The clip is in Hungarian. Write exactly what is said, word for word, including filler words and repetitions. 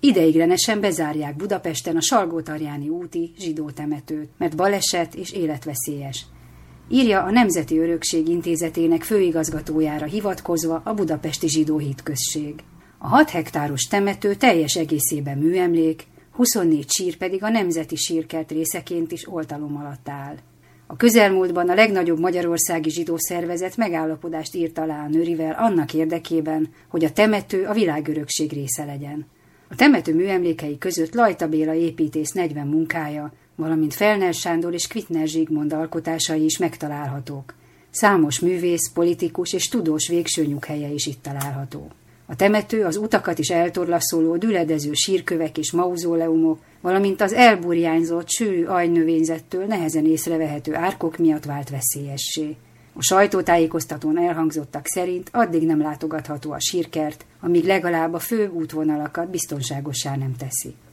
Ideiglenesen bezárják Budapesten a Salgótarjáni úti zsidó temetőt, mert baleset és életveszélyes. Írja a Nemzeti Örökség Intézetének főigazgatójára hivatkozva a Budapesti Zsidó Hitközség. A hat hektáros temető teljes egészében műemlék, huszonnégy sír pedig a Nemzeti Sírkert részeként is oltalom alatt áll. A közelmúltban a legnagyobb magyarországi zsidó szervezet megállapodást írt alá a Nörivel annak érdekében, hogy a temető a világörökség része legyen. A temető műemlékei között Lajta Béla építész negyven munkája, valamint Fellner Sándor és Kvitner Zsigmond alkotásai is megtalálhatók. Számos művész, politikus és tudós végső nyughelye is itt található. A temető az utakat is eltorlaszoló düledező sírkövek és mauzóleumok, valamint az elburjányzott, sűrű ajnövényzettől nehezen észrevehető árkok miatt vált veszélyessé. A sajtótájékoztatón elhangzottak szerint addig nem látogatható a sírkert, amíg legalább a fő útvonalakat biztonságossá nem teszi.